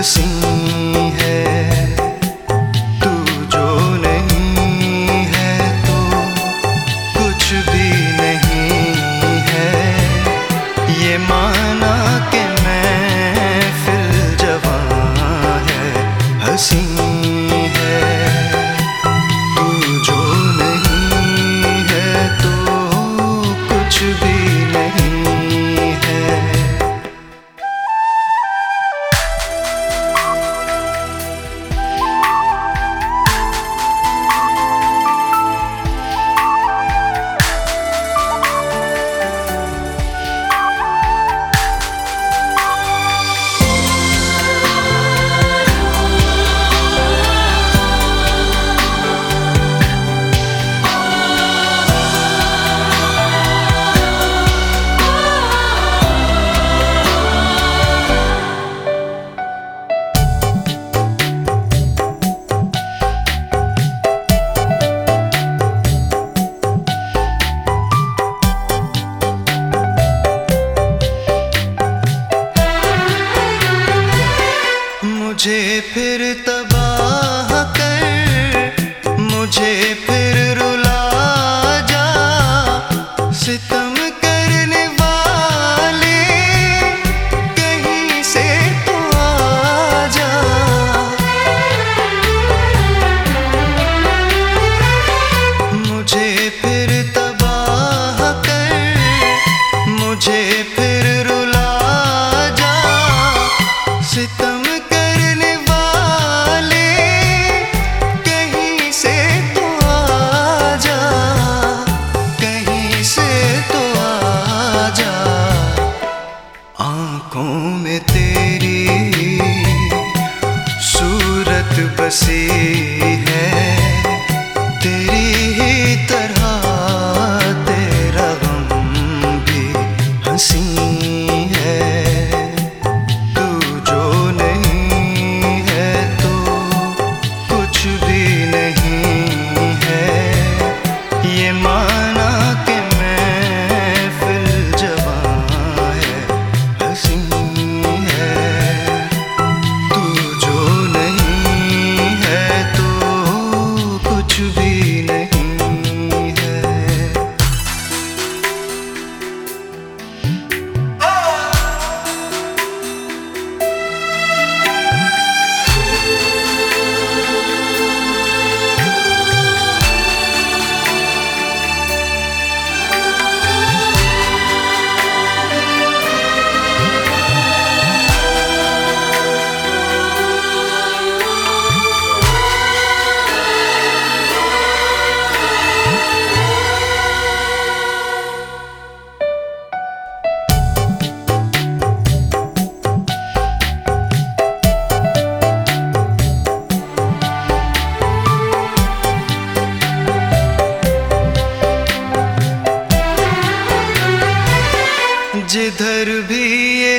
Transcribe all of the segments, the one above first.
हंसी है तू, जो नहीं है तो कुछ भी नहीं है। ये माना कि महफिल जवां है, हंसी है तू, जो नहीं है तो कुछ भी नहीं है। मुझे फिर तबाह कर, मुझे फिर रुला जा, सितम करने वाले कहीं से तो आ जा। मुझे फिर तबाह कर, मुझे फिर रुला जा, सितम आँखों में तेरी सूरत बसी है, तेरी ही तरह तेरा गम भी हंसी है। तू जो नहीं है तो कुछ भी नहीं है। ये माना कि महफिल जवां है, हंसी है तू, जो नहीं है तो कुछ भी नहीं है। जिधर भी ये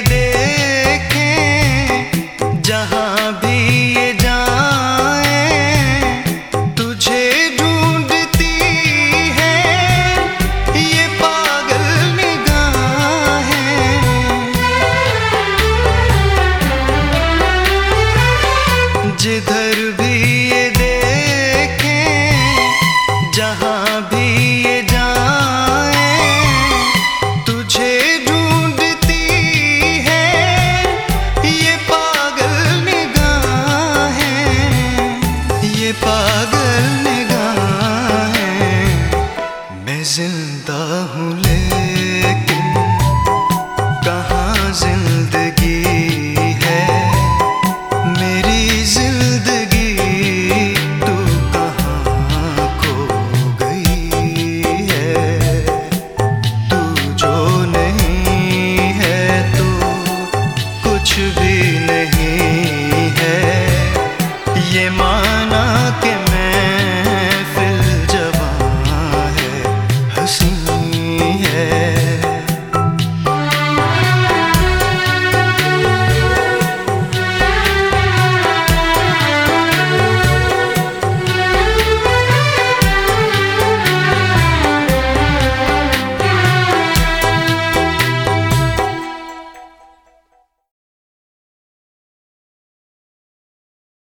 देखें, जहाँ भी ये जाएं, तुझे ढूंढती है ये पागल निगाहें। जिधर